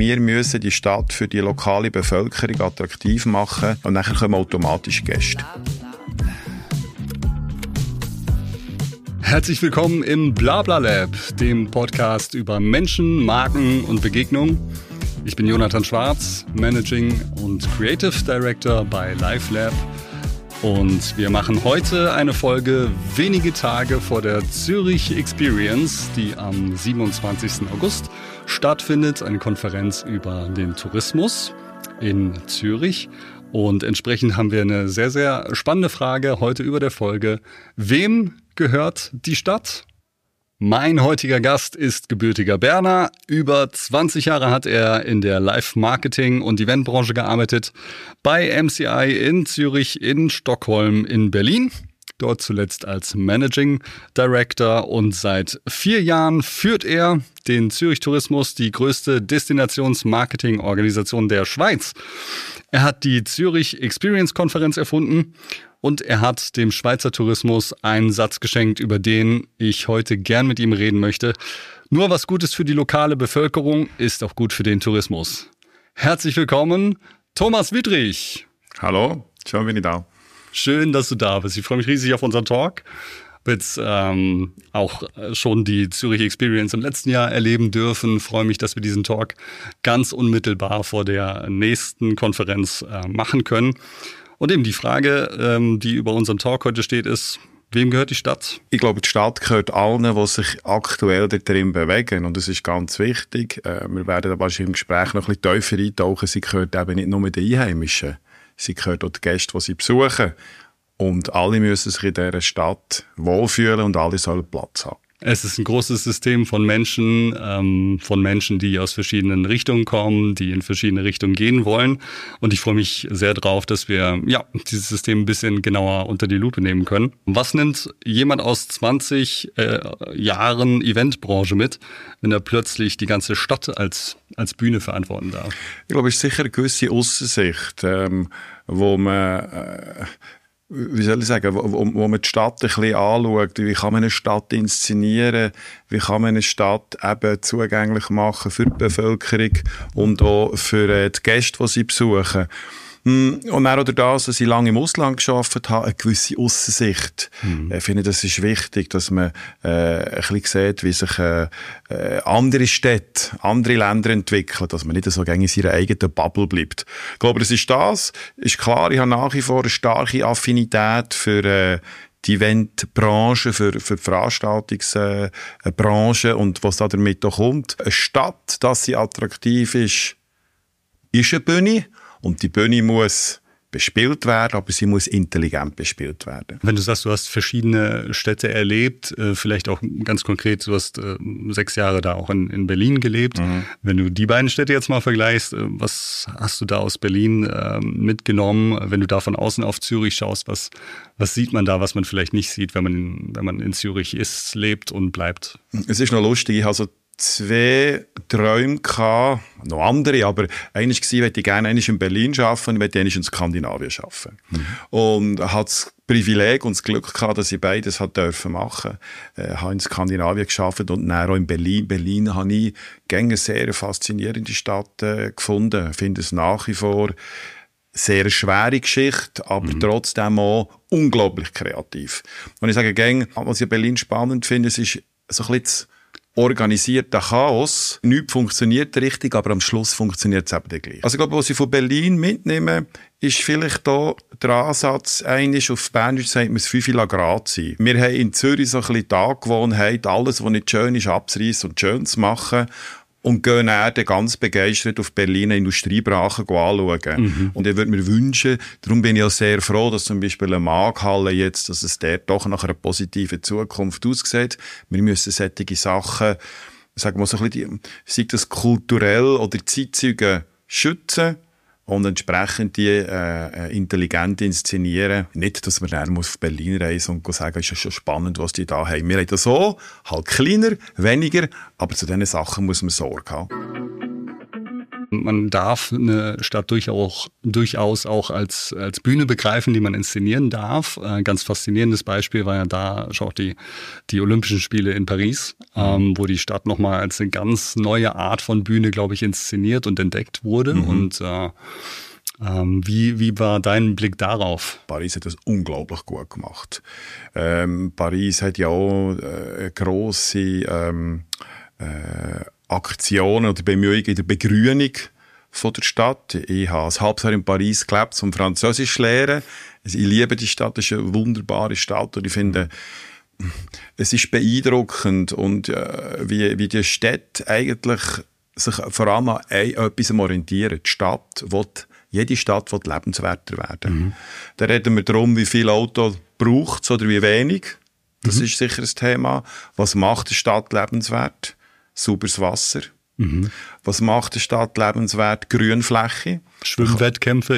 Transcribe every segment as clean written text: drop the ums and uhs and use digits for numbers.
wir müssen die Stadt für die lokale Bevölkerung attraktiv machen und nachher kommen automatisch Gäste. Herzlich willkommen im Blabla Lab, dem Podcast über Menschen, Marken und Begegnungen. Ich bin Jonathan Schwarz, Managing und Creative Director bei LiveLab. Und wir machen heute eine Folge wenige Tage vor der Zürich Experience, die am 27. August stattfindet. Eine Konferenz über den Tourismus in Zürich. Und entsprechend haben wir eine sehr, sehr spannende Frage heute über der Folge. Wem gehört die Stadt? Mein heutiger Gast ist gebürtiger Berner. Über 20 Jahre hat er in der Live-Marketing- und Eventbranche gearbeitet. Bei MCI in Zürich, in Stockholm, in Berlin. Dort zuletzt als Managing Director. Und seit 4 Jahren führt er den Zürich Tourismus, die größte Destinations-Marketing-Organisation der Schweiz. Er hat die Zürich Experience-Konferenz erfunden. Und er hat dem Schweizer Tourismus einen Satz geschenkt, über den ich heute gern mit ihm reden möchte. Nur was Gutes für die lokale Bevölkerung ist auch gut für den Tourismus. Herzlich willkommen, Thomas Wittrich. Hallo, schön bin ich da. Schön, dass du da bist. Ich freue mich riesig auf unseren Talk. Ich habe jetzt auch schon die Zürich Experience im letzten Jahr erleben dürfen. Ich freue mich, dass wir diesen Talk ganz unmittelbar vor der nächsten Konferenz machen können. Und eben die Frage, die über unserem Talk heute steht, ist, wem gehört die Stadt? Ich glaube, die Stadt gehört allen, die sich aktuell darin bewegen. Und das ist ganz wichtig. Wir werden da wahrscheinlich im Gespräch noch ein bisschen tiefer eintauchen. Sie gehört eben nicht nur den Einheimischen. Sie gehört auch den Gästen, die sie besuchen. Und alle müssen sich in dieser Stadt wohlfühlen und alle sollen Platz haben. Es ist ein großes System von Menschen, die aus verschiedenen Richtungen kommen, die in verschiedene Richtungen gehen wollen. Und ich freue mich sehr drauf, dass wir dieses System ein bisschen genauer unter die Lupe nehmen können. Was nimmt jemand aus 20 Jahren Eventbranche mit, wenn er plötzlich die ganze Stadt als Bühne verantworten darf? Ich glaube, es ist sicher eine gewisse Aussensicht, wo man... wie soll ich sagen, wo man die Stadt ein bisschen anschaut, wie kann man eine Stadt inszenieren, wie kann man eine Stadt eben zugänglich machen für die Bevölkerung und auch für die Gäste, die sie besuchen. Und auch durch das, dass ich lange im Ausland gearbeitet habe, eine gewisse Aussensicht. Ich finde, das ist wichtig, dass man ein bisschen sieht, wie sich andere Städte, andere Länder entwickeln, dass man nicht so in seiner eigenen Bubble bleibt. Ich glaube, das ist klar. Ich habe nach wie vor eine starke Affinität für die Eventbranche, für die Veranstaltungsbranche und was da damit auch kommt. Eine Stadt, dass sie attraktiv ist eine Bühne. Und die Bühne muss bespielt werden, aber sie muss intelligent bespielt werden. Wenn du sagst, du hast verschiedene Städte erlebt, vielleicht auch ganz konkret, du hast 6 Jahre da auch in Berlin gelebt. Wenn du die beiden Städte jetzt mal vergleichst, was hast du da aus Berlin mitgenommen? Wenn du da von außen auf Zürich schaust, was sieht man da, was man vielleicht nicht sieht, wenn man in Zürich ist, lebt und bleibt? Es ist noch lustig, ich habe 2 Träume gehabt, noch andere, aber eines war, ich möchte gerne in Berlin arbeiten und ich möchte in Skandinavien arbeiten. Und ich hatte das Privileg und das Glück gehabt, dass ich beides machen durfte. Ich habe in Skandinavien gearbeitet und dann auch in Berlin. Berlin habe ich eine sehr faszinierende Stadt gefunden. Ich finde es nach wie vor sehr schwere Geschichte, aber trotzdem auch unglaublich kreativ. Und ich sage gerne, was ich in Berlin spannend finde, es ist so ein bisschen organisierter Chaos. Nichts funktioniert richtig, aber am Schluss funktioniert es eben gleich. Also ich glaube, was ich von Berlin mitnehme, ist vielleicht da der Ansatz, eines auf Berndeutsch sagt man es 5 Grad sein. Wir haben in Zürich so ein bisschen die Angewohnheit, alles, was nicht schön ist, abzureißen und schön zu machen. Und gehen dann ganz begeistert auf Berliner Industriebrachen anschauen. Und ich würde mir wünschen, darum bin ich auch sehr froh, dass zum Beispiel eine Markthalle jetzt, dass es dort doch nach einer positiven Zukunft aussieht. Wir müssen solche Sachen, sagen wir so ein bisschen, sei das kulturell oder Zeitzeugen schützen und entsprechend die intelligent inszenieren. Nicht, dass man dann auf Berlin reisen und sagen, es ist schon spannend, was die da haben. Wir haben das so, halt kleiner, weniger, aber zu diesen Sachen muss man Sorge haben. Man darf eine Stadt durchaus auch als Bühne begreifen, die man inszenieren darf. Ein ganz faszinierendes Beispiel war ja da auch die Olympischen Spiele in Paris, wo die Stadt nochmal als eine ganz neue Art von Bühne, glaube ich, inszeniert und entdeckt wurde. Und wie war dein Blick darauf? Paris hat das unglaublich gut gemacht. Paris hat ja auch grosse Aktionen oder Bemühungen in der Begrünung von der Stadt. Ich habe ein halbes Jahr in Paris gelebt, um Französisch zu lernen. Ich liebe die Stadt, es ist eine wunderbare Stadt und ich finde, es ist beeindruckend und wie die Städte eigentlich sich vor allem an etwas orientieren. Die Stadt jede Stadt will lebenswerter werden. Da reden wir darum, wie viel Auto braucht es oder wie wenig. Das ist sicher ein Thema. Was macht eine Stadt lebenswert? Sauberes Wasser. Was macht eine Stadt lebenswert? Grünfläche. Schwimmwettkämpfe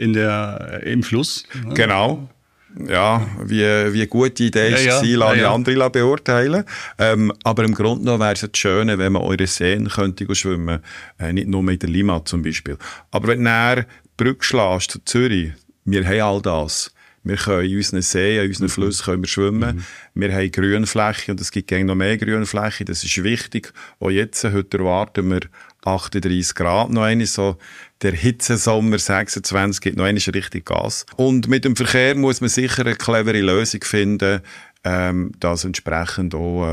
im Fluss. Genau. Ja, wie gut die Idee ist, lasse ich andere beurteilen. Aber im Grunde genommen wäre es das Schöne, wenn man eure Seen könnte schwimmen, nicht nur mit der Limmat zum Beispiel. Aber wenn du näher Brücke schlägst zu Zürich, wir haben all das. Wir können in unseren Seen, in unseren Flüssen können wir schwimmen. Wir haben Grünfläche und es gibt noch mehr Grünfläche. Das ist wichtig. Auch jetzt, heute erwarten wir 38 Grad noch einmal, so der Hitzesommer 26 gibt noch einmal richtig Gas. Und mit dem Verkehr muss man sicher eine clevere Lösung finden, dass entsprechend auch,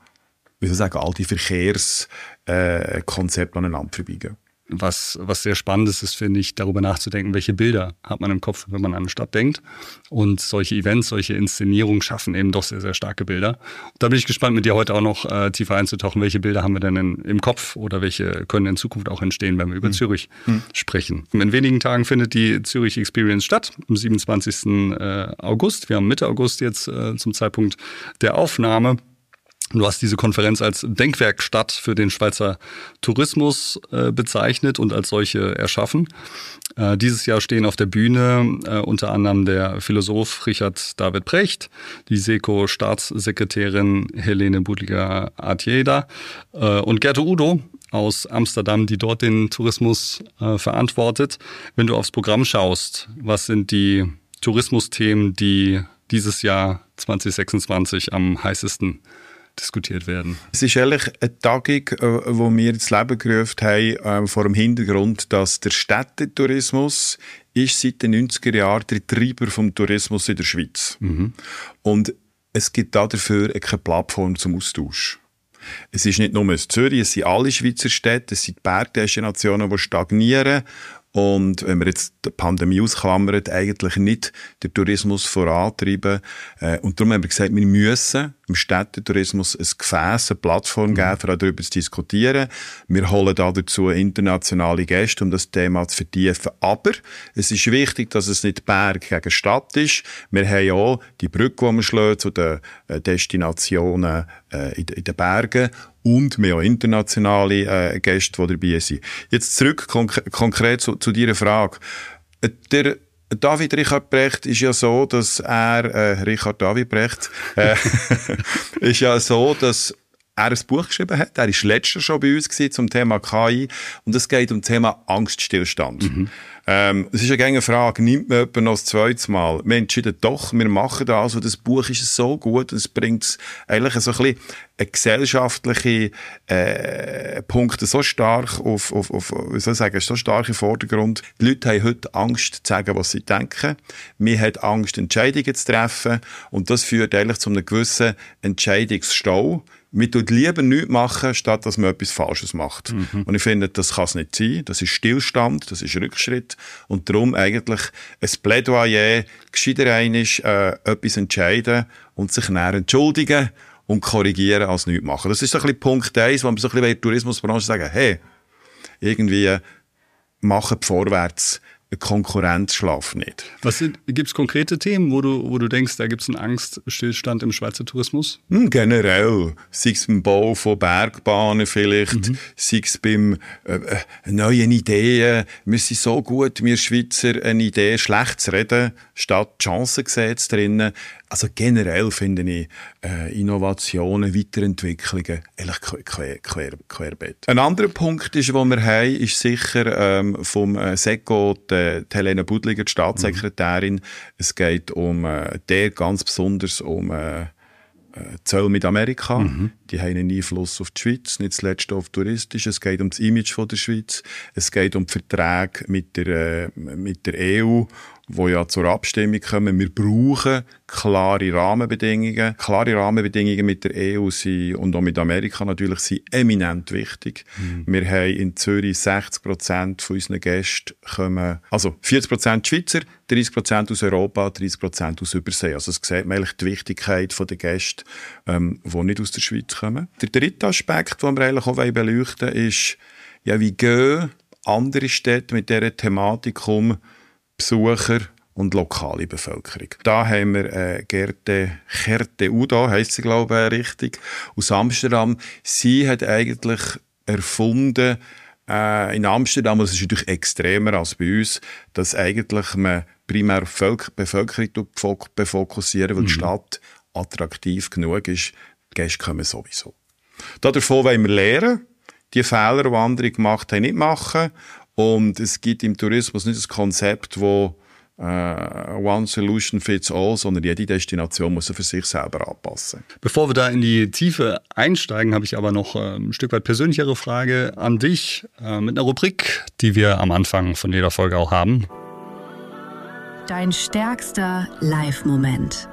all die Verkehrskonzepte aneinander vorbeigehen. Was sehr spannend ist, finde ich, darüber nachzudenken, welche Bilder hat man im Kopf, wenn man an eine Stadt denkt. Und solche Events, solche Inszenierungen schaffen eben doch sehr, sehr starke Bilder. Und da bin ich gespannt, mit dir heute auch noch tiefer einzutauchen. Welche Bilder haben wir denn im Kopf oder welche können in Zukunft auch entstehen, wenn wir über Zürich sprechen? In wenigen Tagen findet die Zürich Experience statt, am 27. August. Wir haben Mitte August jetzt zum Zeitpunkt der Aufnahme. Du hast diese Konferenz als Denkwerkstatt für den Schweizer Tourismus bezeichnet und als solche erschaffen. Dieses Jahr stehen auf der Bühne unter anderem der Philosoph Richard David Precht, die SECO-Staatssekretärin Helene Budliger-Artieda und Gerte Udo aus Amsterdam, die dort den Tourismus verantwortet. Wenn du aufs Programm schaust, was sind die Tourismusthemen, die dieses Jahr 2026 am heißesten diskutiert werden? Es ist eigentlich eine Tagung, die wir ins Leben gerufen haben, vor dem Hintergrund, dass der Städtetourismus ist seit den 90er Jahren der Treiber vom Tourismus in der Schweiz. Und es gibt dafür keine Plattform zum Austausch. Es ist nicht nur Zürich, es sind alle Schweizer Städte, es sind die Bergdestinationen, die stagnieren. Und wenn wir jetzt die Pandemie ausklammern, eigentlich nicht den Tourismus vorantreiben. Und darum haben wir gesagt, wir müssen im Städtetourismus ein Gefäß, eine Plattform geben, um darüber zu diskutieren. Wir holen dazu internationale Gäste, um das Thema zu vertiefen. Aber es ist wichtig, dass es nicht Berg gegen Stadt ist. Wir haben auch die Brücke, die wir schlagen zu den Destinationen in den Bergen. Und wir haben auch internationale Gäste, die dabei sind. Jetzt zurück konkret zu deiner Frage. Der David Richard Precht ist ja so, dass Richard David Precht, ist ja so, dass er ein Buch geschrieben hat. Er war letztes Jahr schon bei uns zum Thema KI. Und es geht um das Thema Angststillstand. Es ist eine Frage, nimmt man jemanden noch das zweite Mal? Wir entschieden doch, wir machen das. Und das Buch ist so gut und es bringt eigentlich so ein bisschen eine gesellschaftliche Punkte so stark wie soll ich sagen, so stark im Vordergrund. Die Leute haben heute Angst zu sagen, was sie denken. Wir haben Angst, Entscheidungen zu treffen. Und das führt eigentlich zu einem gewissen Entscheidungsstau. Man tut lieber nichts machen, statt dass man etwas Falsches macht. Und ich finde, das kann es nicht sein. Das ist Stillstand, das ist Rückschritt. Und darum eigentlich ein Plädoyer, gescheiter etwas entscheiden und sich näher entschuldigen und korrigieren als nichts machen. Das ist so ein bisschen Punkt 1, wo man so ein bisschen in der Tourismusbranche sagen, hey, irgendwie machen vorwärts. Konkurrenz schlaft nicht. Gibt es konkrete Themen, wo du denkst, da gibt es einen Angststillstand im Schweizer Tourismus? Generell. Sei es beim Bau von Bergbahnen vielleicht, sei es beim neuen Ideen. Wir sind so gut, wir Schweizer, eine Idee schlecht zu reden, statt Chancen gesehen drinnen. Also generell finde ich Innovationen, Weiterentwicklungen eigentlich querbeet. Ein anderer Punkt, den wir haben, ist sicher vom SECO, die Helene Budliger, die Staatssekretärin. Es geht ganz besonders um Zölle mit Amerika. Die haben einen Einfluss auf die Schweiz, nicht zuletzt auf touristisch. Es geht um das Image von der Schweiz. Es geht um die Verträge mit der EU, die ja zur Abstimmung kommen. Wir brauchen klare Rahmenbedingungen. Klare Rahmenbedingungen mit der EU und auch mit Amerika natürlich sind eminent wichtig. Wir haben in Zürich 60% von unseren Gästen kommen, also 40% Schweizer, 30% aus Europa, 30% aus Übersee. Also es sieht man eigentlich die Wichtigkeit der Gäste, die nicht aus der Schweiz kommen. Der dritte Aspekt, den wir eigentlich auch beleuchten wollen, ist, ja, wie gehen andere Städte mit dieser Thematik um, Besucher und lokale Bevölkerung. Da haben wir Gerte Uda, heisst sie, glaube ich, richtig, aus Amsterdam. Sie hat eigentlich erfunden, in Amsterdam, das ist natürlich extremer als bei uns, dass eigentlich man primär auf die Bevölkerung befokussieren, weil die Stadt attraktiv genug ist. Die Gäste kommen sowieso. Davon wollen wir lernen, die Fehler, die andere gemacht haben, nicht machen. Und es gibt im Tourismus nicht ein Konzept, wo One Solution fits all, sondern jede Destination muss für sich selber anpassen. Bevor wir da in die Tiefe einsteigen, habe ich aber noch ein Stück weit persönlichere Frage an dich mit einer Rubrik, die wir am Anfang von jeder Folge auch haben. Dein stärkster Live-Moment.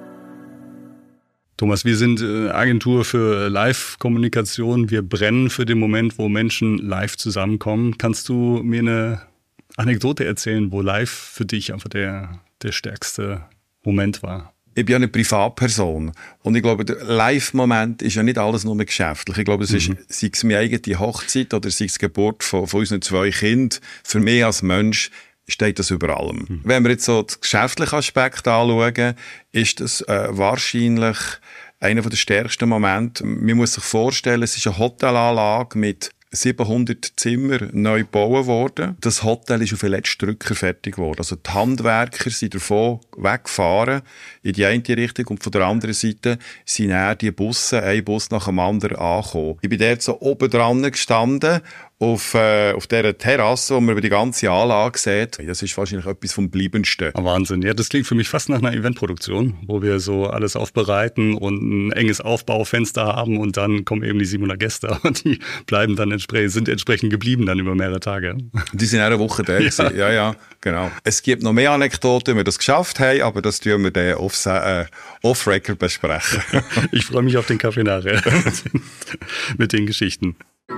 Thomas, wir sind Agentur für Live-Kommunikation. Wir brennen für den Moment, wo Menschen live zusammenkommen. Kannst du mir eine Anekdote erzählen, wo live für dich einfach der stärkste Moment war? Ich bin ja eine Privatperson und ich glaube, der Live-Moment ist ja nicht alles nur geschäftlich. Ich glaube, es ist, sei es meine eigene Hochzeit oder sei es die Geburt von unseren 2 Kindern, für mich als Mensch steht das über allem. Wenn wir jetzt so den geschäftlichen Aspekt anschauen, ist das wahrscheinlich einer der stärksten Momente. Man muss sich vorstellen, es ist eine Hotelanlage mit 700 Zimmer neu gebaut worden. Das Hotel ist auf den letzten Drücker fertig geworden. Also die Handwerker sind davon weggefahren in die eine Richtung und von der anderen Seite sind dann die Busse, ein Bus nach dem anderen angekommen. Ich bin dort so oben dran gestanden auf dieser Terrasse, wo man über die ganze Anlage sieht. Das ist wahrscheinlich etwas vom Bleibendsten. Wahnsinn. Ja, das klingt für mich fast nach einer Eventproduktion, wo wir so alles aufbereiten und ein enges Aufbaufenster haben und dann kommen eben die 700 Gäste und die bleiben dann sind entsprechend geblieben dann über mehrere Tage. Die sind eine Woche da gewesen. Ja, genau. Es gibt noch mehr Anekdoten, wie wir das geschafft haben, aber das tun wir dann off-record besprechen. Ich freue mich auf den Kaffee nachher mit den Geschichten.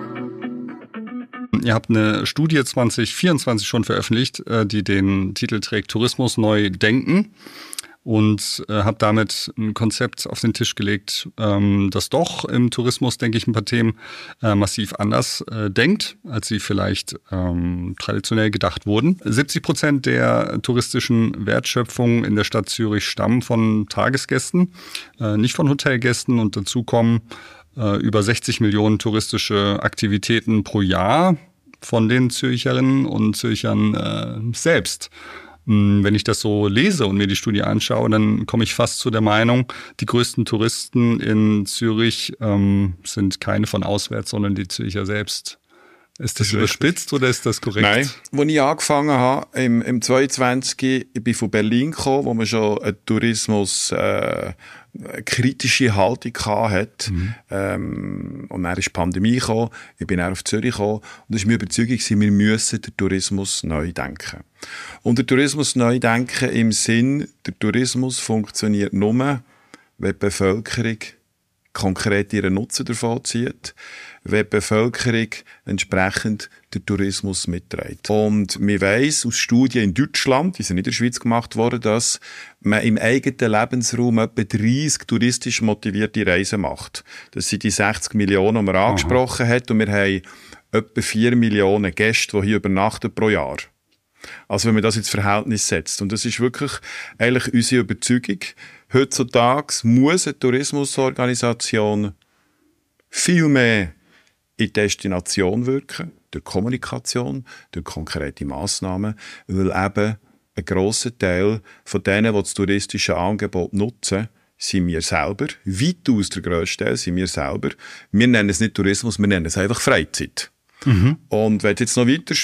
Ihr habt eine Studie 2024 schon veröffentlicht, die den Titel trägt Tourismus neu denken und habt damit ein Konzept auf den Tisch gelegt, das doch im Tourismus, denke ich, ein paar Themen massiv anders denkt, als sie vielleicht traditionell gedacht wurden. 70% der touristischen Wertschöpfung in der Stadt Zürich stammen von Tagesgästen, nicht von Hotelgästen, und dazu kommen über 60 Millionen touristische Aktivitäten pro Jahr von den Zürcherinnen und Zürchern selbst. Wenn ich das so lese und mir die Studie anschaue, dann komme ich fast zu der Meinung, die größten Touristen in Zürich sind keine von auswärts, sondern die Zürcher selbst. Ist das überspitzt oder ist das korrekt? Nein. Als ich angefangen habe, im 22, ich bin von Berlin gekommen, wo man schon einen Tourismus kritische Haltung hatte. Und dann ist die Pandemie gekommen, ich bin dann auf Zürich gekommen und es war meine Überzeugung, wir müssen den Tourismus neu denken. Und der Tourismus neu denken im Sinn, der Tourismus funktioniert nur, wenn die Bevölkerung konkret ihren Nutzen davon zieht, wenn die Bevölkerung entsprechend den Tourismus mitträgt. Und man weiss aus Studien in Deutschland, die sind nicht in der Schweiz gemacht worden, dass man im eigenen Lebensraum etwa 30 touristisch motivierte Reisen macht. Das sind die 60 Millionen, die man angesprochen hat, und wir haben etwa 4 Millionen Gäste, die hier übernachten pro Jahr. Also wenn man das ins Verhältnis setzt. Und das ist wirklich eigentlich unsere Überzeugung. Heutzutage muss eine Tourismusorganisation viel mehr in die Destination wirken, durch Kommunikation, durch konkrete Massnahmen, weil eben ein grosser Teil von denen, die das touristische Angebot nutzen, sind wir selber. Weitaus der grösste Teil sind wir selber. Wir nennen es nicht Tourismus, wir nennen es einfach Freizeit. Und wenn du jetzt noch weiter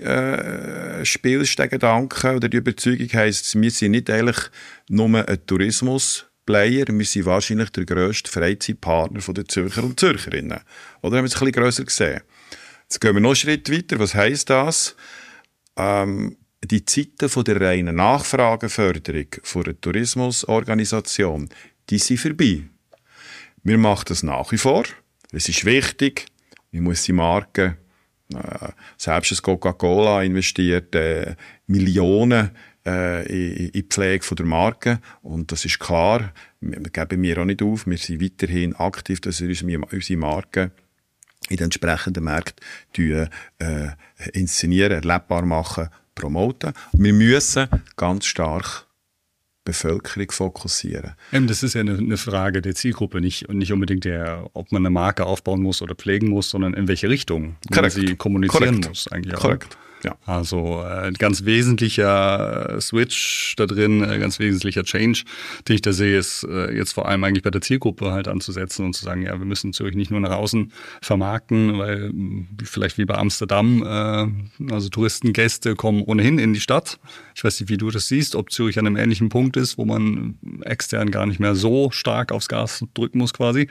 spielst, den Gedanken oder die Überzeugung heisst, wir sind nicht eigentlich nur ein Tourismus-Player, wir sind wahrscheinlich der grösste Freizeitpartner der Zürcher und Zürcherinnen. Oder haben wir es ein bisschen grösser gesehen? Jetzt gehen wir noch einen Schritt weiter. Was heisst das? Die Zeiten von der reinen Nachfrageförderung von einer Tourismusorganisation, die sind vorbei. Wir machen das nach wie vor. Es ist wichtig. Man muss die Marken, selbst das Coca-Cola investiert Millionen in die Pflege von der Marke. Und das ist klar. Wir geben wir auch nicht auf. Wir sind weiterhin aktiv, dass wir unsere Marken in den entsprechenden Märkten inszenieren, erlebbar machen, promoten. Wir müssen ganz stark Bevölkerung fokussieren. Das ist ja eine Frage der Zielgruppe, nicht unbedingt ob man eine Marke aufbauen muss oder pflegen muss, sondern in welche Richtung man sie kommunizieren muss eigentlich auch. Korrekt. Ja. Also ein ganz wesentlicher Switch da drin, ein ganz wesentlicher Change, den ich da sehe, ist jetzt vor allem eigentlich bei der Zielgruppe halt anzusetzen und zu sagen, ja, wir müssen Zürich nicht nur nach außen vermarkten, weil vielleicht wie bei Amsterdam, also Touristengäste kommen ohnehin in die Stadt. Ich weiß nicht, wie du das siehst, ob Zürich an einem ähnlichen Punkt ist, wo man extern gar nicht mehr so stark aufs Gas drücken muss quasi,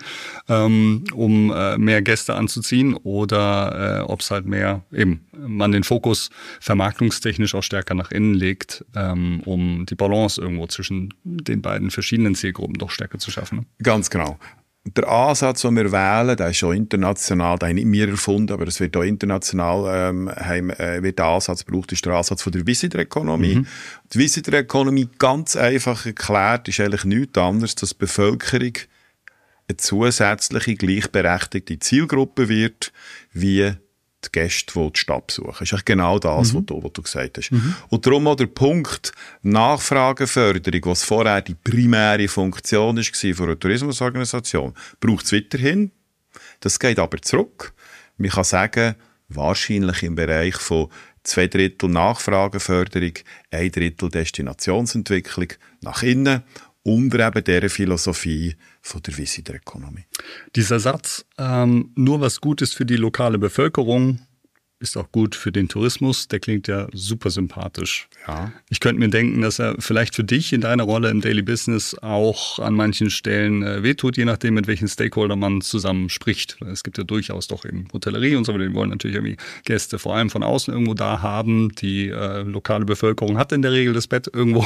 um mehr Gäste anzuziehen, oder ob es halt mehr eben man den Fokus vermarktungstechnisch auch stärker nach innen legt, um die Balance irgendwo zwischen den beiden verschiedenen Zielgruppen doch stärker zu schaffen. Ganz genau. Der Ansatz, den wir wählen, der ist schon international, den haben nicht wir erfunden, aber es wird auch international wird der Ansatz gebraucht, ist der Ansatz von der Visitor Economy. Die Visitor Economy, ganz einfach erklärt, ist eigentlich nichts anderes, dass die Bevölkerung eine zusätzliche, gleichberechtigte Zielgruppe wird, wie die Gäste, die die Stadt besuchen. Das ist eigentlich genau das, was du gesagt hast. Und darum auch der Punkt Nachfrageförderung, was vorher die primäre Funktion war von einer Tourismusorganisation, braucht es weiterhin. Das geht aber zurück. Man kann sagen, wahrscheinlich im Bereich von 2/3 Nachfrageförderung, 1/3 Destinationsentwicklung nach innen, unter eben dieser Philosophie von der Visitor Economy. Dieser Satz, nur was gut ist für die lokale Bevölkerung, ist auch gut für den Tourismus, der klingt ja super sympathisch. Ja. Ich könnte mir denken, dass er vielleicht für dich in deiner Rolle im Daily Business auch an manchen Stellen wehtut, je nachdem, mit welchen Stakeholder man zusammen spricht. Es gibt ja durchaus doch eben Hotellerie und so, die wollen natürlich irgendwie Gäste vor allem von außen irgendwo da haben. Die lokale Bevölkerung hat in der Regel das Bett irgendwo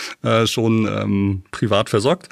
schon privat versorgt.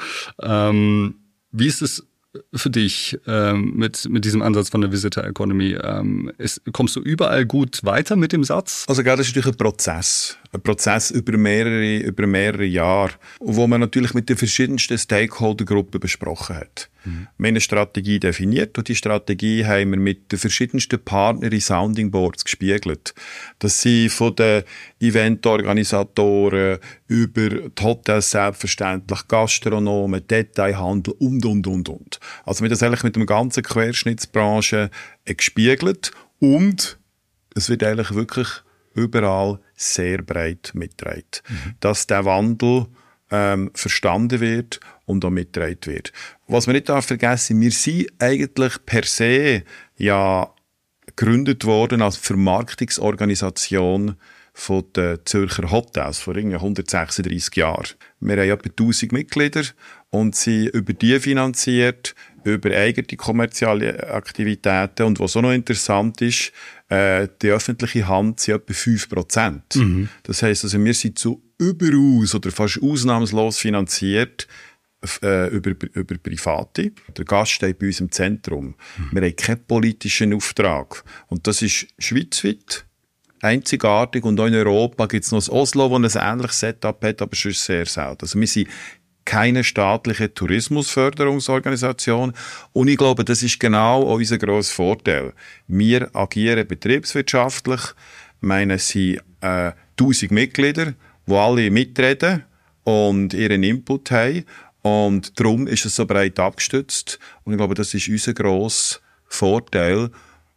Wie ist es für dich mit diesem Ansatz von der Visitor Economy? Kommst du überall gut weiter mit dem Satz? Also das ist natürlich ein Prozess über mehrere Jahre, wo man natürlich mit den verschiedensten Stakeholdergruppen besprochen hat. Wir haben eine Strategie definiert und die Strategie haben wir mit den verschiedensten Partnern in Sounding Boards gespiegelt. Das sind von den Eventorganisatoren über die Hotels selbstverständlich, Gastronomen, Detailhandel und. Also wir haben das eigentlich mit dem ganzen Querschnittsbranche gespiegelt und es wird eigentlich wirklich überall sehr breit mitgetragen, dass der Wandel verstanden wird und auch mitgetragen wird. Was man nicht vergessen darf, wir sind eigentlich per se ja gegründet worden als Vermarktungsorganisation von den Zürcher Hotels vor 136 Jahren. Wir haben etwa 1000 Mitglieder und sind über die finanziert, über eigene kommerzielle Aktivitäten. Und was auch noch interessant ist, die öffentliche Hand sind etwa 5%. Das heisst, also wir sind zu überaus oder fast ausnahmslos finanziert über Private. Der Gast steht bei uns im Zentrum. Wir haben keinen politischen Auftrag. Und das ist schweizweit einzigartig. Und auch in Europa gibt es noch das Oslo, das ein ähnliches Setup hat, aber sonst sehr selten. Also wir sind keine staatliche Tourismusförderungsorganisation. Und ich glaube, das ist genau auch unser grosser Vorteil. Wir agieren betriebswirtschaftlich. Ich meine, es sind 1000 Mitglieder, die alle mitreden und ihren Input haben. Und darum ist es so breit abgestützt. Und ich glaube, das ist unser grosser Vorteil.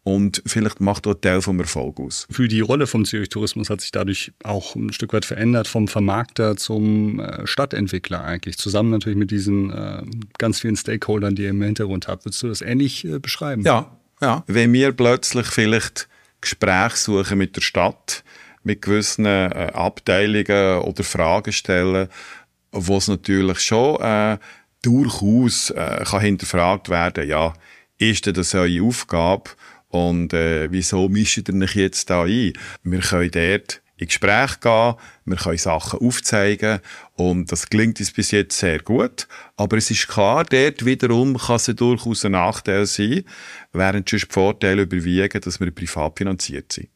und vielleicht macht auch ein Teil vom Erfolg aus. Für die Rolle vom Zürich-Tourismus hat sich dadurch auch ein Stück weit verändert, vom Vermarkter zum Stadtentwickler eigentlich, zusammen natürlich mit diesen ganz vielen Stakeholdern, die ihr im Hintergrund habt. Würdest du das ähnlich beschreiben? Ja. Wenn wir plötzlich vielleicht Gespräche suchen mit der Stadt, mit gewissen Abteilungen oder Fragen stellen, wo es natürlich schon durchaus kann hinterfragt werden, ja, ist denn das eure Aufgabe und wieso mischt ihr euch jetzt da ein? Wir können dort in Gespräche gehen, wir können Sachen aufzeigen und das gelingt uns bis jetzt sehr gut. Aber es ist klar, dort wiederum kann es durchaus ein Nachteil sein, während sonst die Vorteile überwiegen, dass wir privat finanziert sind.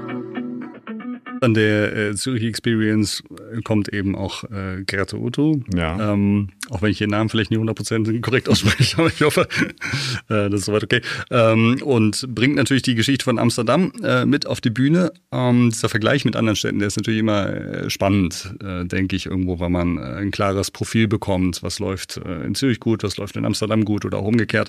An der Zürich Experience kommt eben auch Gerte Otto. Ja. Auch wenn ich ihren Namen vielleicht nicht 100% korrekt ausspreche, aber ich hoffe, das ist soweit okay. Und bringt natürlich die Geschichte von Amsterdam mit auf die Bühne. Dieser Vergleich mit anderen Städten, der ist natürlich immer spannend, denke ich, irgendwo, weil man ein klares Profil bekommt. Was läuft in Zürich gut, was läuft in Amsterdam gut oder auch umgekehrt.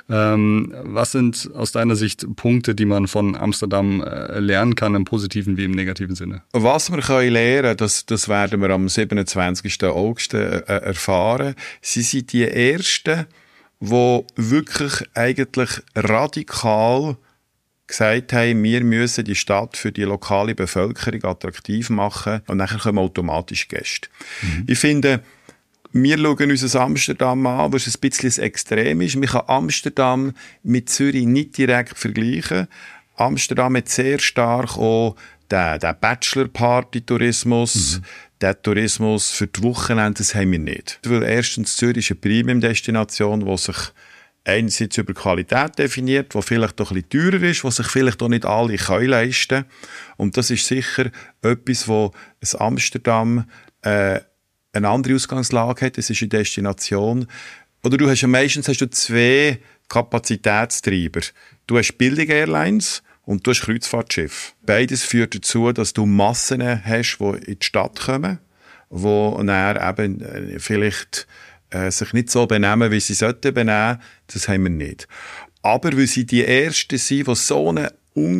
Was sind aus deiner Sicht Punkte, die man von Amsterdam lernen kann, im positiven wie im negativen Sinne? Was wir lernen können, das werden wir am 27. August erfahren. Sie sind die Ersten, die wirklich eigentlich radikal gesagt haben, wir müssen die Stadt für die lokale Bevölkerung attraktiv machen und nachher kommen automatisch Gäste. Ich finde, wir schauen uns Amsterdam an, was ein bisschen extrem ist. Man kann Amsterdam mit Zürich nicht direkt vergleichen. Amsterdam hat sehr stark auch den Bachelor-Party-Tourismus, der Tourismus für die Wochenende, das haben wir nicht. Weil erstens, Zürich ist eine Premium-Destination, die sich einerseits über Qualität definiert, die vielleicht auch ein bisschen teurer ist, die sich vielleicht auch nicht alle leisten können. Und das ist sicher etwas, wo ein Amsterdam eine andere Ausgangslage hat. Es ist eine Destination. Oder du hast ja meistens zwei Kapazitätstreiber. Du hast billige Airlines und du hast Kreuzfahrtschiffe. Beides führt dazu, dass du Massen hast, die in die Stadt kommen, die dann eben vielleicht sich nicht so benehmen, wie sie sollten benehmen. Das haben wir nicht. Aber weil sie die Ersten sind, die so eine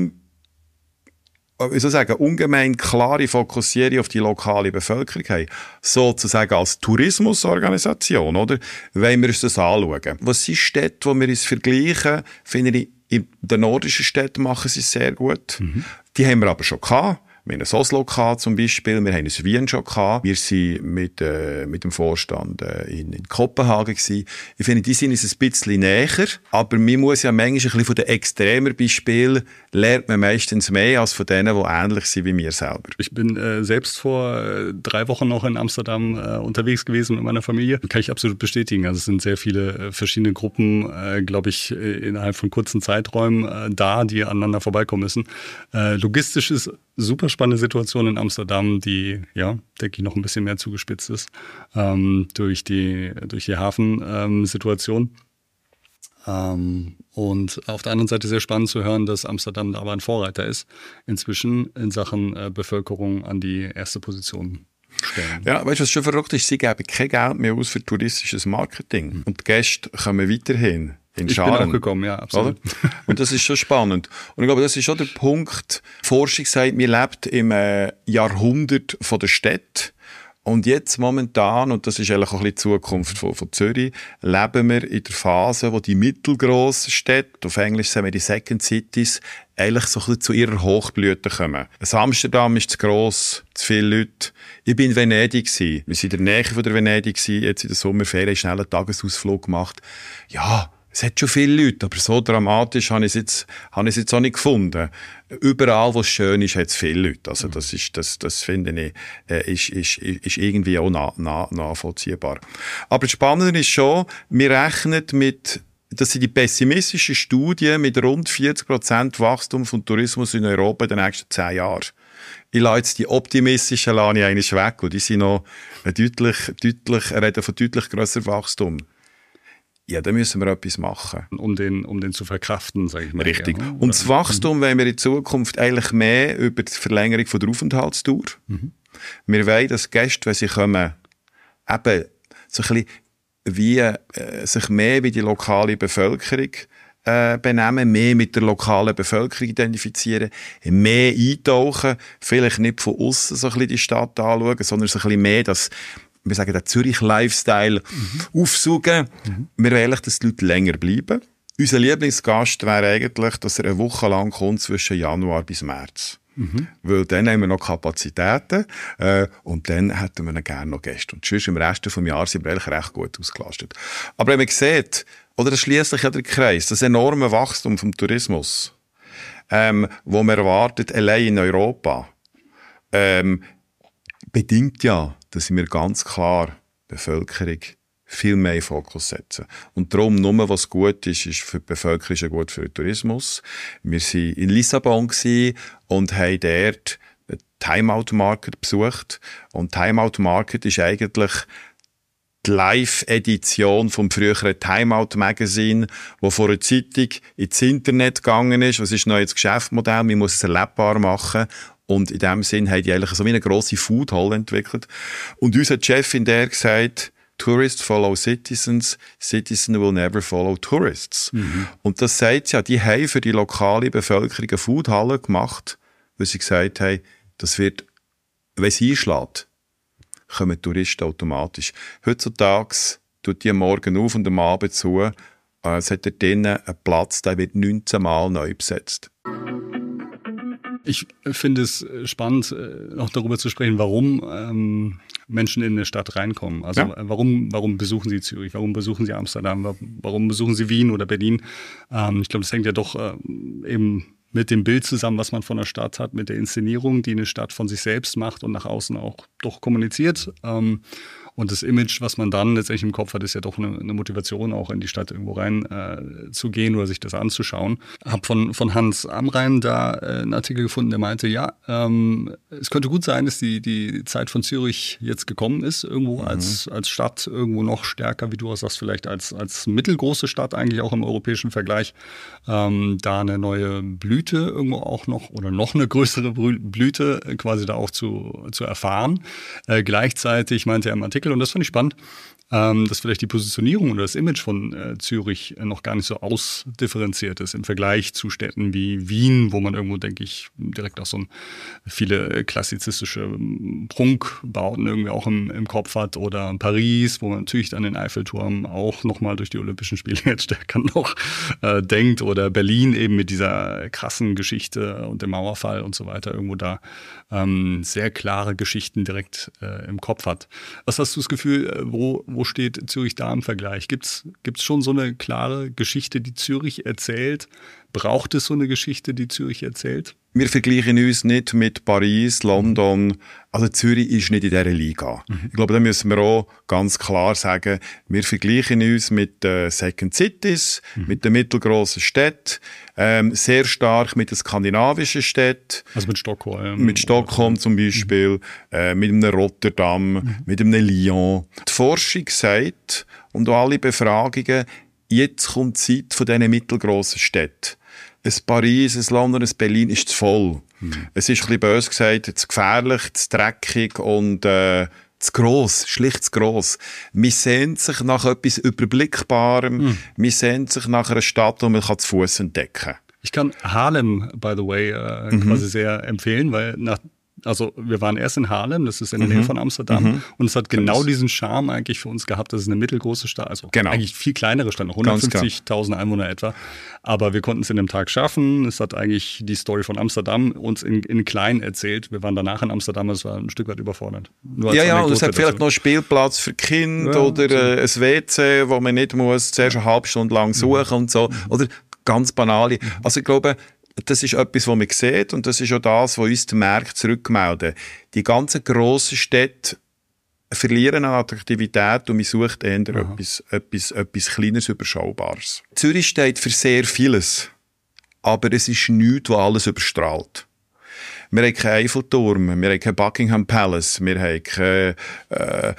ungemein klare Fokussierung auf die lokale Bevölkerung haben, sozusagen als Tourismusorganisation, oder? Wollen wir uns das anschauen. Was sind Städte, die wir uns vergleichen, finde ich, in den nordischen Städten machen sie es sehr gut. Die haben wir aber schon gehabt. Wir haben ein Oslo gehabt, zum Beispiel. Wir haben ein Wien schon gehabt. Wir waren mit dem Vorstand in Kopenhagen gewesen. Ich finde, die sind uns ein bisschen näher. Aber man muss ja manchmal ein bisschen von den extremen Beispielen lernt man meistens mehr als von denen, die ähnlich sind wie mir selber. Ich bin selbst vor 3 Wochen noch in Amsterdam unterwegs gewesen mit meiner Familie. Kann ich absolut bestätigen. Also es sind sehr viele verschiedene Gruppen, glaube ich, innerhalb von kurzen Zeiträumen die aneinander vorbeikommen müssen. Logistisch ist super spannende Situation in Amsterdam, die, ja, denke ich, noch ein bisschen mehr zugespitzt ist durch die Hafensituation. Und auf der anderen Seite sehr spannend zu hören, dass Amsterdam da aber ein Vorreiter ist, inzwischen in Sachen Bevölkerung an die erste Position stellen. Ja, weißt du, was schon verrückt ist? Sie geben kein Geld mehr aus für touristisches Marketing. Und die Gäste kommen weiterhin. Ich bin auch gekommen, ja, absolut. Oder? Und das ist schon spannend. Und ich glaube, das ist schon der Punkt. Die Forschung sagt, wir leben im Jahrhundert von der Städte. Und jetzt momentan, und das ist eigentlich auch ein bisschen die Zukunft von Zürich, leben wir in der Phase, wo die mittelgrossen Städte, auf Englisch sagen wir die Second Cities, eigentlich so ein bisschen zu ihrer Hochblüte kommen. Amsterdam ist zu gross, zu viele Leute. Ich bin in Venedig gewesen. Wir sind in der Nähe von der Venedig gewesen, jetzt in der Sommerferien, schnell einen Tagesausflug gemacht. Ja, es hat schon viele Leute, aber so dramatisch habe ich es jetzt auch nicht gefunden. Überall, wo es schön ist, hat es viele Leute. Also das finde ich, ist irgendwie auch nachvollziehbar. Aber das Spannende ist schon, wir rechnen mit, das sind die pessimistischen Studien mit rund 40% Wachstum von Tourismus in Europa in den nächsten 10 Jahren. Ich lasse jetzt die optimistischen eigentlich weg, und die sind noch reden von deutlich grösserem Wachstum. Ja, da müssen wir etwas machen. Um den zu verkraften, sage ich mal. Richtig. Ja, und das Wachstum wollen wir in Zukunft eigentlich mehr über die Verlängerung von der Aufenthaltsdauer. Wir wollen, dass Gäste, wenn sie kommen, eben so ein bisschen wie sich mehr wie die lokale Bevölkerung benehmen, mehr mit der lokalen Bevölkerung identifizieren, mehr eintauchen, vielleicht nicht von außen so ein bisschen die Stadt anschauen, sondern so ein bisschen mehr wir sagen, den Zürich-Lifestyle aufsaugen. Wir wollen, dass die Leute länger bleiben. Unser Lieblingsgast wäre eigentlich, dass er eine Woche lang kommt zwischen Januar bis März. Weil dann haben wir noch Kapazitäten und dann hätten wir gerne noch Gäste. Und sonst im Rest des Jahres sind wir eigentlich recht gut ausgelastet. Aber wenn man sieht, oder schliesslich der Kreis, das enorme Wachstum vom Tourismus, wo man erwartet, allein in Europa, bedingt ja, dass wir ganz klar die Bevölkerung viel mehr in Fokus setzen. Und darum, nur was gut ist für die Bevölkerung, ist ja gut für den Tourismus. Wir waren in Lissabon und haben dort den Time Out Market besucht. Und Time Out Market ist eigentlich die Live-Edition vom früheren Time Out Magazine, wo vor einer Zeitung ins Internet gegangen ist. Was ist noch das Geschäftsmodell? Man muss es erlebbar machen. Und in dem Sinn haben die eigentlich so wie eine grosse Food Hall entwickelt. Und unser Chef in der gesagt, Tourists follow citizens, citizens will never follow tourists. Und das sagt ja, die haben für die lokale Bevölkerung eine Foodhalle gemacht, weil sie gesagt haben, das wird, wenn es einschlägt, kommen Touristen automatisch. Heutzutage tut die am Morgen auf und am Abend zu. Es hat da drinnen einen Platz, der wird 19 Mal neu besetzt. Ich finde es spannend, noch darüber zu sprechen, warum Menschen in eine Stadt reinkommen. Also warum besuchen sie Zürich, warum besuchen sie Amsterdam, warum besuchen sie Wien oder Berlin? Ich glaube, das hängt ja doch eben mit dem Bild zusammen, was man von der Stadt hat, mit der Inszenierung, die eine Stadt von sich selbst macht und nach außen auch doch kommuniziert. Und das Image, was man dann letztendlich im Kopf hat, ist ja doch eine Motivation, auch in die Stadt irgendwo rein zu gehen oder sich das anzuschauen. Habe von Hans Amrein da einen Artikel gefunden, der meinte, ja, es könnte gut sein, dass die Zeit von Zürich jetzt gekommen ist, irgendwo als Stadt, irgendwo noch stärker, wie du auch sagst, vielleicht als mittelgroße Stadt eigentlich auch im europäischen Vergleich, da eine neue Blüte irgendwo auch noch oder noch eine größere Blüte quasi da auch zu erfahren. Gleichzeitig meinte er im Artikel, und das fand ich spannend, dass vielleicht die Positionierung oder das Image von Zürich noch gar nicht so ausdifferenziert ist im Vergleich zu Städten wie Wien, wo man irgendwo, denke ich, direkt auch so viele klassizistische Prunkbauten irgendwie auch im Kopf hat, oder Paris, wo man natürlich dann den Eiffelturm auch nochmal durch die Olympischen Spiele jetzt stärker noch denkt, oder Berlin eben mit dieser krassen Geschichte und dem Mauerfall und so weiter irgendwo da sehr klare Geschichten direkt im Kopf hat. Was hast du das Gefühl, wo steht Zürich da im Vergleich? Gibt's schon so eine klare Geschichte, die Zürich erzählt? Braucht es so eine Geschichte, die Zürich erzählt? Wir vergleichen uns nicht mit Paris, London. Also Zürich ist nicht in dieser Liga. Ich glaube, da müssen wir auch ganz klar sagen, wir vergleichen uns mit Second Cities, mit den mittelgroßen Städten, sehr stark mit den skandinavischen Städten. Also mit Stockholm. Mit Stockholm zum Beispiel, mit einem Rotterdam, mit einem Lyon. Die Forschung sagt, und auch alle Befragungen, jetzt kommt die Zeit von diesen mittelgroßen Städten. Ein Paris, ein London, ein Berlin ist zu voll. Es ist ein bisschen böse gesagt, zu gefährlich, zu dreckig und zu gross, schlicht zu gross. Man sehnt sich nach etwas Überblickbarem. Man sehnt sich nach einer Stadt, die man zu Fuß entdecken kann. Ich kann Haarlem, by the way, quasi sehr empfehlen, weil also wir waren erst in Haarlem, das ist in der Nähe von Amsterdam, und es hat genau diesen Charme eigentlich für uns gehabt, das ist eine mittelgroße Stadt, also eigentlich viel kleinere Stadt, noch 150.000 Einwohner etwa, aber wir konnten es in einem Tag schaffen. Es hat eigentlich die Story von Amsterdam uns in klein erzählt. Wir waren danach in Amsterdam, es war ein Stück weit überfordert. Ja, und es hat vielleicht noch einen Spielplatz für Kinder oder ein WC, wo man nicht muss zuerst eine halbe Stunde lang suchen und so, oder ganz banale. Also ich glaube, das ist etwas, was man sieht, und das ist auch das, was uns die Märkte zurückmelden. Die ganzen grossen Städte verlieren an Attraktivität und man sucht eher etwas Kleines, Überschaubares. Zürich steht für sehr vieles, aber es ist nichts, was alles überstrahlt. Wir haben keinen Eiffelturm, wir haben kein Buckingham Palace, wir haben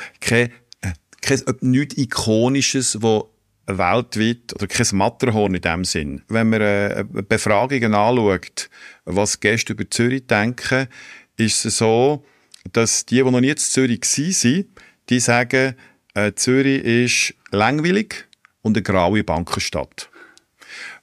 nichts Ikonisches, das weltweit, oder kein Matterhorn in dem Sinn. Wenn man Befragungen anschaut, was Gäste über Zürich denken, ist es so, dass die noch nie in Zürich waren, die sagen, Zürich ist langweilig und eine graue Bankenstadt.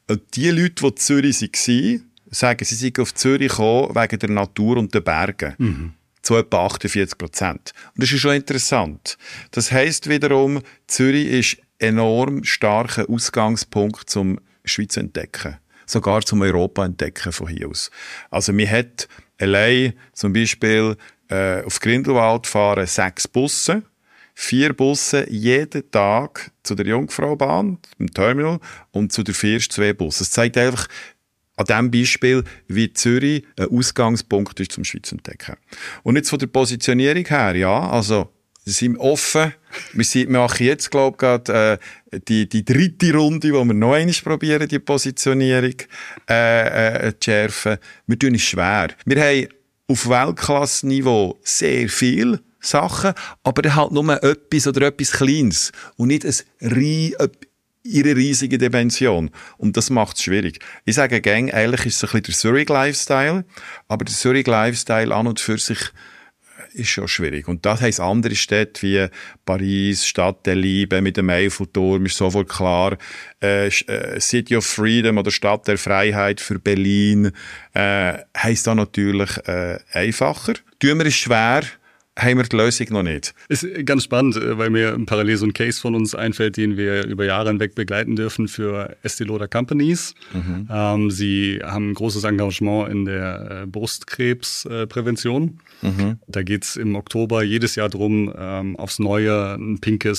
Und die Leute, die in Zürich waren, sagen, sie sind auf Zürich gekommen wegen der Natur und den Bergen. Zu etwa 48%. Und das ist schon interessant. Das heisst wiederum, Zürich ist enorm starker Ausgangspunkt zum Schweiz entdecken. Sogar zum Europa entdecken von hier aus. Also man hat allein zum Beispiel auf Grindelwald fahren 6 Busse, 4 Busse jeden Tag zu der Jungfraubahn, im Terminal, und zu der First 2 Busse. Das zeigt einfach an diesem Beispiel, wie Zürich ein Ausgangspunkt ist zum Schweiz entdecken. Und jetzt von der Positionierung her, ja, also wir sind offen. Wir machen jetzt, glaube ich, gerade die 3. Runde, wo wir noch einmal probieren, die Positionierung zu schärfen. Wir tun es schwer. Wir haben auf Weltklasse-Niveau sehr viel Sachen, aber halt nur etwas oder etwas Kleines und nicht ihre riesige Dimension. Und das macht es schwierig. Ich sage gerne, eigentlich ist es ein bisschen der Zurich-Lifestyle, aber der Zurich-Lifestyle an und für sich ist schon schwierig. Und das heisst, andere Städte wie Paris, Stadt der Liebe mit dem Eiffelturm ist sofort klar. City of Freedom oder Stadt der Freiheit für Berlin heisst da natürlich einfacher. Tun wir es schwer, haben wir die Lösung noch nicht. Ist ganz spannend, weil mir parallel so ein Case von uns einfällt, den wir über Jahre hinweg begleiten dürfen für Estée Lauder Companies. Sie haben ein großes Engagement in der Brustkrebsprävention. Da geht es im Oktober jedes Jahr darum, aufs Neue eine pinke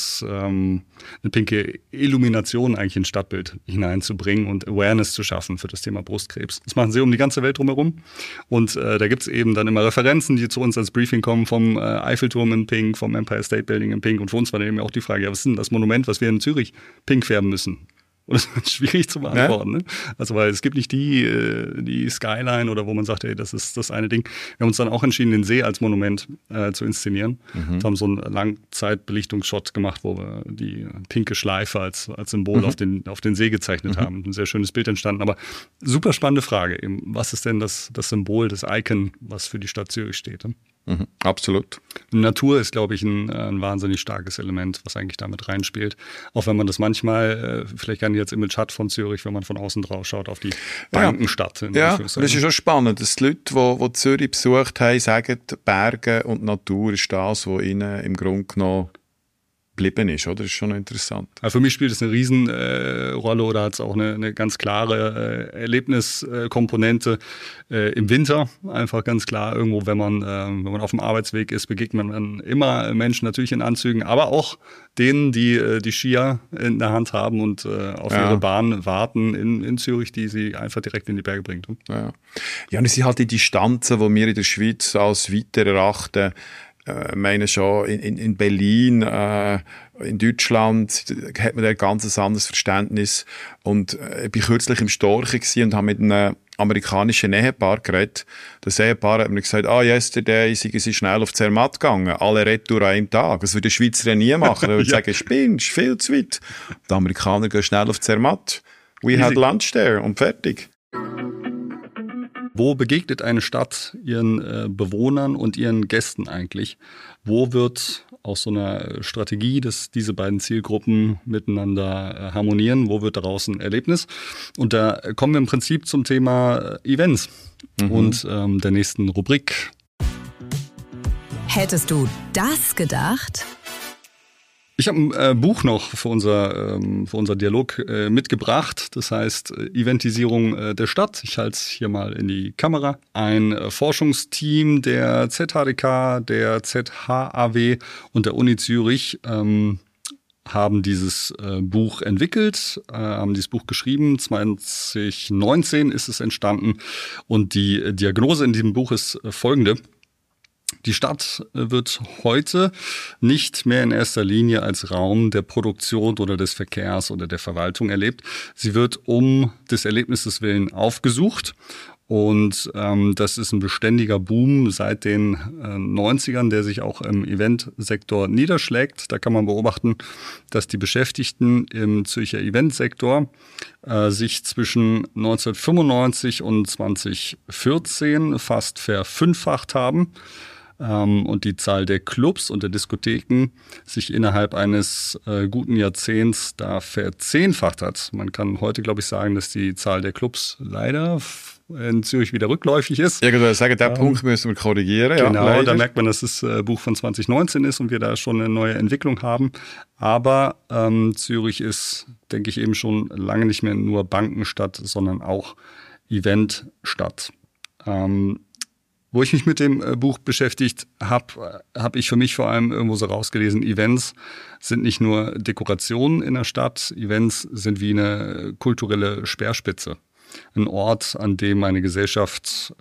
Illumination eigentlich ins Stadtbild hineinzubringen und Awareness zu schaffen für das Thema Brustkrebs. Das machen sie um die ganze Welt drumherum. Und da gibt es eben dann immer Referenzen, die zu uns als Briefing kommen vom Eiffelturm in Pink, vom Empire State Building in Pink. Und für uns war dann eben auch die Frage, ja, was ist denn das Monument, was wir in Zürich pink färben müssen? Und das ist schwierig zu beantworten. Ne? Also, weil es gibt nicht die Skyline oder wo man sagt, ey, das ist das eine Ding. Wir haben uns dann auch entschieden, den See als Monument zu inszenieren. Wir haben so einen Langzeitbelichtungsshot gemacht, wo wir die pinke Schleife als Symbol auf den See gezeichnet haben. Ein sehr schönes Bild entstanden. Aber super spannende Frage. Eben, was ist denn das Symbol, das Icon, was für die Stadt Zürich steht? Ne? Absolut. Natur ist, glaube ich, ein wahnsinnig starkes Element, was eigentlich damit reinspielt. Auch wenn man das manchmal vielleicht gar nicht als Image hat von Zürich, wenn man von außen drauf schaut auf die Bankenstadt. Ja, das ist schon spannend, dass die Leute, die Zürich besucht haben, sagen, Berge und Natur ist das, was ihnen im Grunde genommen geblieben ist, oder? Das ist schon interessant. Also für mich spielt es eine Riesenrolle oder hat es auch eine ganz klare Erlebniskomponente im Winter. Einfach ganz klar, irgendwo, wenn man auf dem Arbeitsweg ist, begegnet man immer Menschen natürlich in Anzügen, aber auch denen, die Skier in der Hand haben und auf ihre Bahn warten in Zürich, die sie einfach direkt in die Berge bringt. Ja, und es sind halt die Distanzen, die wir in der Schweiz als weiter erachten. Ich meine schon, in Berlin, in Deutschland hat man da ein ganz anderes Verständnis. Und ich war kürzlich im Storchen und habe mit einem amerikanischen Ehepaar geredet. Das Ehepaar hat mir gesagt, yesterday sind sie schnell auf Zermatt gegangen, alle Retour an einem Tag. Das würde der Schweizer nie machen. Er würde sagen, spinnst, viel zu weit. Die Amerikaner gehen schnell auf Zermatt. We had lunch there und fertig. Wo begegnet eine Stadt ihren Bewohnern und ihren Gästen eigentlich? Wo wird aus so einer Strategie, dass diese beiden Zielgruppen miteinander harmonieren, wo wird daraus ein Erlebnis? Und da kommen wir im Prinzip zum Thema Events und der nächsten Rubrik. Hättest du das gedacht? Ich habe ein Buch noch für unser Dialog mitgebracht. Das heißt Eventisierung der Stadt. Ich halte es hier mal in die Kamera. Ein Forschungsteam der ZHDK, der ZHAW und der Uni Zürich haben dieses Buch entwickelt, haben dieses Buch geschrieben. 2019 ist es entstanden. Und die Diagnose in diesem Buch ist folgende. Die Stadt wird heute nicht mehr in erster Linie als Raum der Produktion oder des Verkehrs oder der Verwaltung erlebt. Sie wird um des Erlebnisses willen aufgesucht. Und das ist ein beständiger Boom seit den 90ern, der sich auch im Eventsektor niederschlägt. Da kann man beobachten, dass die Beschäftigten im Zürcher Eventsektor sich zwischen 1995 und 2014 fast verfünffacht haben. und die Zahl der Clubs und der Diskotheken sich innerhalb eines guten Jahrzehnts da verzehnfacht hat. Man kann heute, glaube ich, sagen, dass die Zahl der Clubs leider in Zürich wieder rückläufig ist. Ich würde sagen, den Punkt müssen wir korrigieren. Genau, ja, da merkt man, dass das Buch von 2019 ist und wir da schon eine neue Entwicklung haben. Aber Zürich ist, denke ich, eben schon lange nicht mehr nur Bankenstadt, sondern auch Eventstadt. Wo ich mich mit dem Buch beschäftigt habe, habe ich für mich vor allem irgendwo so rausgelesen, Events sind nicht nur Dekorationen in der Stadt, Events sind wie eine kulturelle Speerspitze. Ein Ort, an dem eine Gesellschaft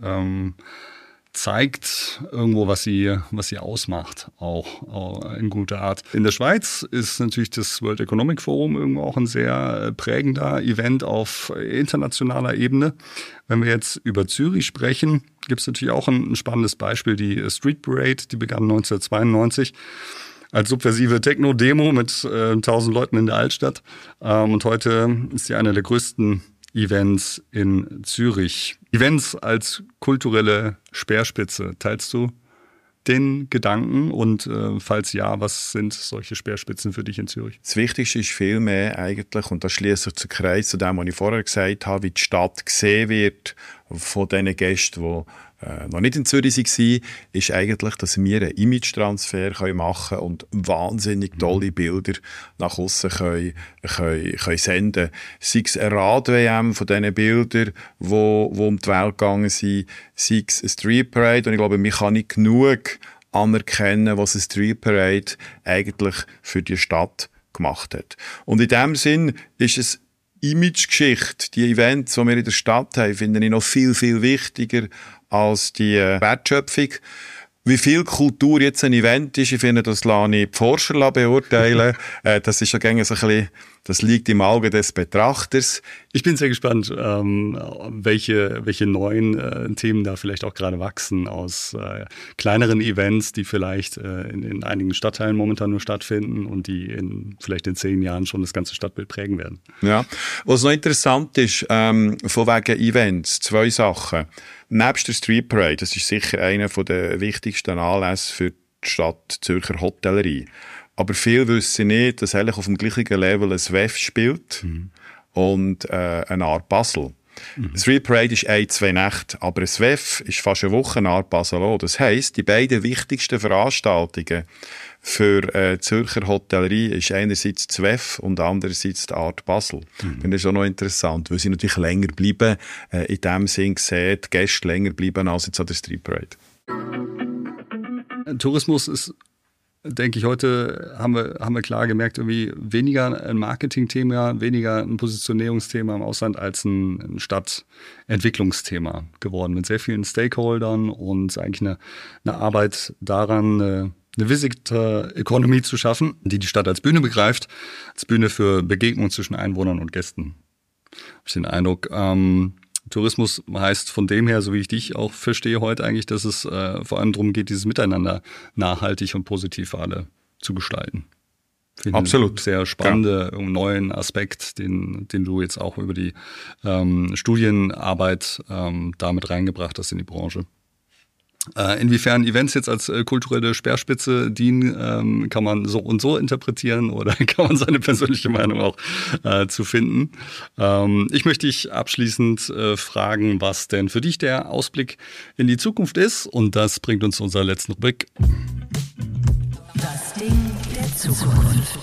zeigt irgendwo, was sie ausmacht, auch in guter Art. In der Schweiz ist natürlich das World Economic Forum irgendwo auch ein sehr prägender Event auf internationaler Ebene. Wenn wir jetzt über Zürich sprechen, gibt es natürlich auch ein spannendes Beispiel, die Street Parade, die begann 1992 als subversive Techno-Demo mit 1000 Leuten in der Altstadt. Und heute ist sie einer der größten Events in Zürich. Events als kulturelle Speerspitze. Teilst du den Gedanken? Und falls ja, was sind solche Speerspitzen für dich in Zürich? Das Wichtigste ist vielmehr eigentlich, und das schließt sich zu Kreis zu dem, was ich vorher gesagt habe, wie die Stadt gesehen wird von den Gästen, die noch nicht in Zürich waren, ist eigentlich, dass wir einen Image-Transfer machen können und wahnsinnig tolle Bilder nach aussen können senden. Sei es eine Rad-WM von diesen Bildern, die um die Welt gegangen sind, sei es eine Street Parade. Und ich glaube, man kann nicht genug anerkennen, was eine Street Parade eigentlich für die Stadt gemacht hat. Und in dem Sinn ist es Imagegeschichte, die Events, die wir in der Stadt haben, finde ich noch viel, viel wichtiger als die Wertschöpfung. Wie viel Kultur jetzt ein Event ist, ich finde, das lasse ich die Forscher beurteilen. Das ist ja gerne so ein bisschen, das liegt im Auge des Betrachters. Ich bin sehr gespannt, welche neuen Themen da vielleicht auch gerade wachsen aus kleineren Events, die vielleicht in einigen Stadtteilen momentan nur stattfinden und die vielleicht in 10 Jahren schon das ganze Stadtbild prägen werden. Ja, was noch interessant ist, von wegen Events, 2 Sachen. Nebst der Street Parade, das ist sicher einer der wichtigsten Anlässe für die Stadt Zürcher Hotellerie. Aber viele wissen nicht, dass eigentlich auf dem gleichen Level ein WEF spielt und eine Art Basel. Street Parade ist 1-2 Nächte, aber ein WEF ist fast eine Woche eine Art Basel auch. Das heisst, die beiden wichtigsten Veranstaltungen für Zürcher Hotellerie ist einerseits das WEF und andererseits die Art Basel. Ich finde das auch noch interessant, weil sie natürlich länger bleiben, in dem Sinn gesehen, die Gäste länger bleiben als jetzt an der Street Parade. Tourismus ist, denke ich, heute haben wir klar gemerkt, irgendwie weniger ein Marketingthema, weniger ein Positionierungsthema im Ausland als ein Stadtentwicklungsthema geworden mit sehr vielen Stakeholdern und eigentlich eine Arbeit daran, eine Visitor Economy zu schaffen, die Stadt als Bühne begreift, als Bühne für Begegnungen zwischen Einwohnern und Gästen. Habe ich den Eindruck, Tourismus heißt von dem her, so wie ich dich auch verstehe heute eigentlich, dass es vor allem darum geht, dieses Miteinander nachhaltig und positiv für alle zu gestalten. Absolut. Sehr spannende, neuen Aspekt, den du jetzt auch über die Studienarbeit damit reingebracht hast in die Branche. Inwiefern Events jetzt als kulturelle Speerspitze dienen, kann man so und so interpretieren oder kann man seine persönliche Meinung auch zu finden. Ich möchte dich abschließend fragen, was denn für dich der Ausblick in die Zukunft ist. Und das bringt uns zu unserer letzten Rubrik. Das Ding der Zukunft.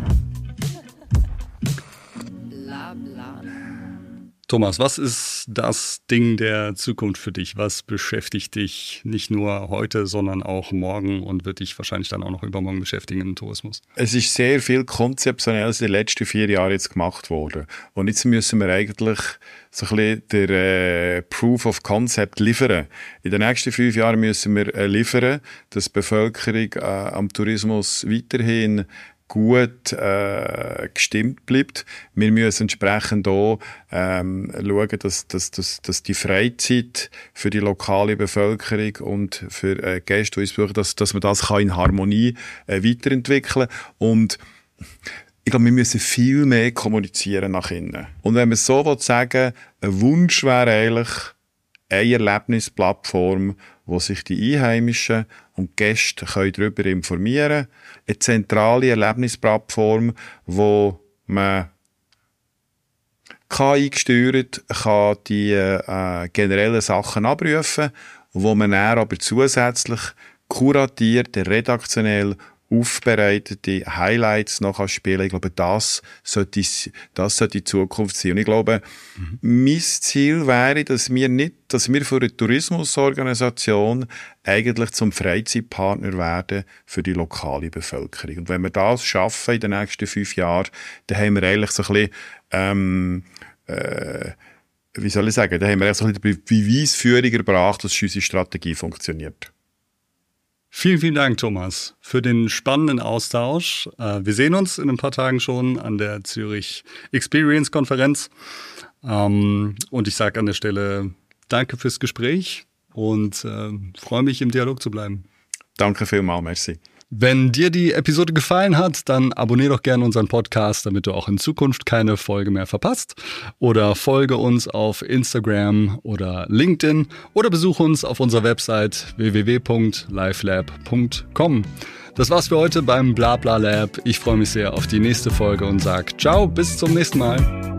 Thomas, was ist das Ding der Zukunft für dich? Was beschäftigt dich nicht nur heute, sondern auch morgen und wird dich wahrscheinlich dann auch noch übermorgen beschäftigen im Tourismus? Es ist sehr viel Konzeptionelles in den letzten 4 Jahren jetzt gemacht worden. Und jetzt müssen wir eigentlich so ein bisschen der Proof of Concept liefern. In den nächsten 5 Jahren müssen wir liefern, dass die Bevölkerung am Tourismus weiterhin gut gestimmt bleibt. Wir müssen entsprechend auch schauen, dass die Freizeit für die lokale Bevölkerung und für Gäste, die uns besuchen, dass man das kann in Harmonie weiterentwickeln kann. Und ich glaube, wir müssen viel mehr kommunizieren nach innen. Und wenn man so sagen will, ein Wunsch wäre eigentlich, eine Erlebnisplattform, wo sich die Einheimischen und die Gäste darüber informieren können. Eine zentrale Erlebnisplattform, wo man KI gesteuert kann die generellen Sachen abrufen, wo man dann aber zusätzlich kuratierte, redaktionell aufbereitete Highlights noch spielen. Ich glaube, das sollte die Zukunft sein. Und ich glaube, mein Ziel wäre, dass wir für eine Tourismusorganisation eigentlich zum Freizeitpartner werden für die lokale Bevölkerung. Und wenn wir das schaffen in den nächsten 5 Jahren, dann haben wir eigentlich so ein bisschen, wie soll ich sagen, dann haben wir eigentlich so ein bisschen die Beweisführung erbracht, dass unsere Strategie funktioniert. Vielen, vielen Dank, Thomas, für den spannenden Austausch. Wir sehen uns in ein paar Tagen schon an der Zürich Experience Konferenz. Und ich sage an der Stelle danke fürs Gespräch und freue mich, im Dialog zu bleiben. Danke vielmals, merci. Wenn dir die Episode gefallen hat, dann abonniere doch gerne unseren Podcast, damit du auch in Zukunft keine Folge mehr verpasst. Oder folge uns auf Instagram oder LinkedIn oder besuche uns auf unserer Website www.lifelab.com. Das war's für heute beim BlaBlaLab. Ich freue mich sehr auf die nächste Folge und sage ciao, bis zum nächsten Mal.